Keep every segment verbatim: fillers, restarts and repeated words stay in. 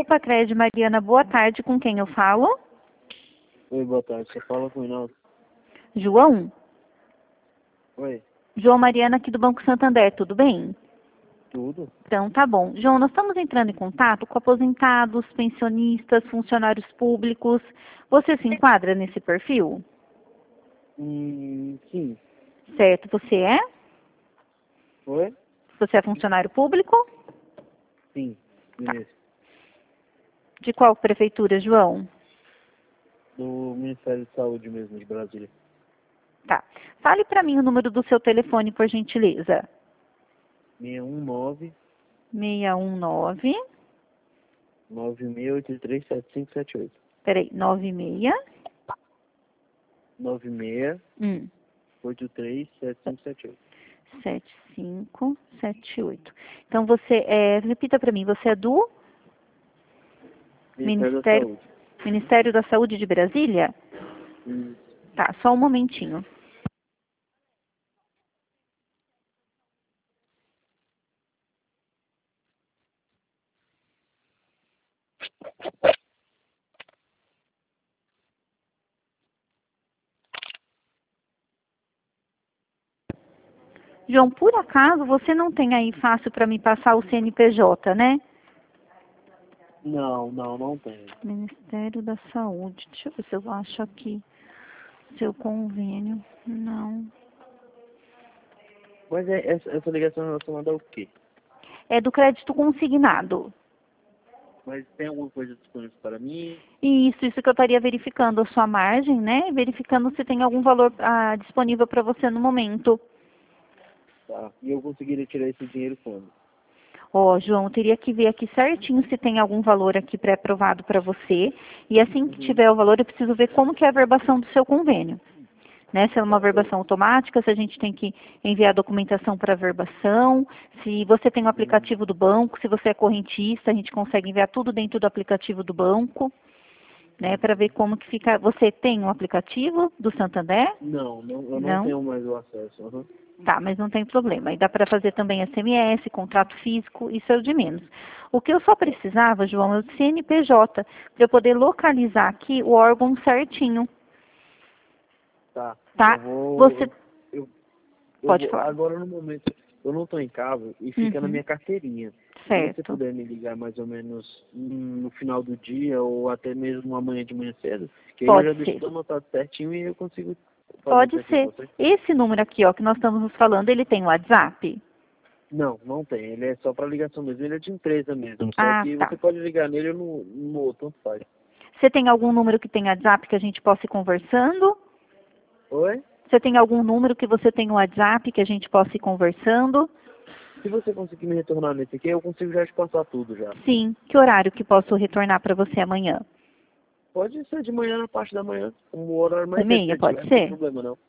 Pacred Mariana, boa tarde, com quem eu falo? Oi, boa tarde. Você fala com o Hinaldo? João? Oi. João Mariana aqui do Banco Santander, tudo bem? Tudo? Então, tá bom. João, nós estamos entrando em contato com aposentados, pensionistas, funcionários públicos. Você se enquadra nesse perfil? Hum, sim. Certo, você é? Oi? Você é funcionário público? Sim. Tá. Isso. De qual prefeitura, João? Do Ministério de Saúde mesmo, de Brasília. Tá. Fale para mim o número do seu telefone, por gentileza. seis um nove, seis um nove, nove seis oito três sete cinco sete oito. peraí, nove seis, nove seis hum, oito três sete cinco sete oito. sete cinco sete oito. Então você é, repita para mim, você é do Ministério da Ministério, Saúde. Ministério da Saúde de Brasília? Hum. Tá, só um momentinho. João, por acaso você não tem aí fácil para me passar o C N P J, né? Não, não, não tem. Ministério da Saúde. Deixa eu ver se eu acho aqui seu convênio. Não. Mas é, essa, essa ligação é relacionada ao quê? É do crédito consignado. Mas tem alguma coisa disponível para mim? Isso, isso que eu estaria verificando a sua margem, né? Verificando se tem algum valor ah, disponível para você no momento. Tá. E eu conseguiria tirar esse dinheiro quando? Ó, João, eu teria que ver aqui certinho se tem algum valor aqui pré-aprovado para você. E assim que Uhum. tiver o valor, eu preciso ver como que é a verbação do seu convênio. Né, se é uma Tá, verbação automática, se a gente tem que enviar documentação para verbação, se você tem o aplicativo do banco, se você é correntista, a gente consegue enviar tudo dentro do aplicativo do banco, né, para ver como que fica. Você tem um aplicativo do Santander? Não, não, eu não Não? tenho mais o acesso. Uhum. Tá, mas não tem problema. Aí dá para fazer também S M S, contrato físico, isso é o de menos. O que eu só precisava, João, é o C N P J, para eu poder localizar aqui o órgão certinho. Tá. Tá? Eu vou. Você Eu, eu, eu pode vou. falar. Agora no momento, eu não estou em casa e fica na Uhum. minha carteirinha. Se você Certo. puder me ligar mais ou menos hum, no final do dia ou até mesmo amanhã de manhã cedo, que aí eu Pode já deixo ser. tudo anotado certinho e eu consigo fazer Pode certinho ser. com você. Esse número aqui, ó, que nós estamos nos falando, ele tem WhatsApp? Não, não tem. Ele é só para ligação mesmo. Ele é de empresa mesmo. Só Ah, que tá. você pode ligar nele ou no, no outro, tanto faz. Você tem algum número que tem WhatsApp que a gente possa ir conversando? Oi? Você tem algum número que você tem o WhatsApp que a gente possa ir conversando? Se você conseguir me retornar nesse aqui, eu consigo já te passar tudo já. Sim. Que horário que posso retornar para você amanhã? Pode ser de manhã, na parte da manhã. Um horário oito e mais cedo que meia, você pode tiver, não tem ser? problema não.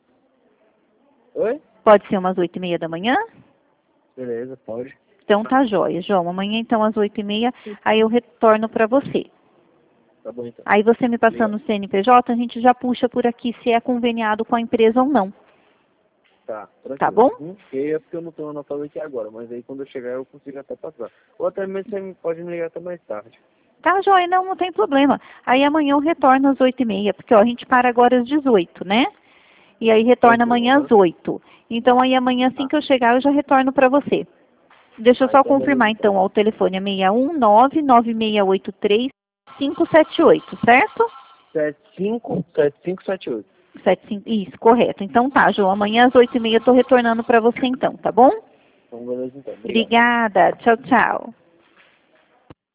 Oi? Pode ser umas oito e meia da manhã? Beleza, pode. Então tá jóia, João. Amanhã, então, às oito e meia, aí eu retorno para você. Tá bom então. Aí você me passando Obrigado. o C N P J, a gente já puxa por aqui se é conveniado com a empresa ou não. Tá, tranquilo. Tá bom? Uhum. E é porque eu não tenho anotado aqui agora, mas aí quando eu chegar eu consigo até passar. Ou até mesmo você pode me ligar até mais tarde. Tá, joia, não, não tem problema. Aí amanhã eu retorno às oito e meia, porque ó, a gente para agora às dezoito, né? E aí retorna Tranquilo, amanhã aham. às oito. Então aí amanhã, assim Tá. que eu chegar, eu já retorno para você. Deixa eu Ah, só então beleza confirmar então. então, ó, o telefone é seis um nove, nove seis oito três, cinco sete oito, certo? sete cinco sete cinco sete oito. Sete, cinco, isso, correto. Então tá, João, amanhã às oito e meia eu tô retornando para você então, tá bom? Então beleza então. Obrigado. Obrigada, tchau, tchau.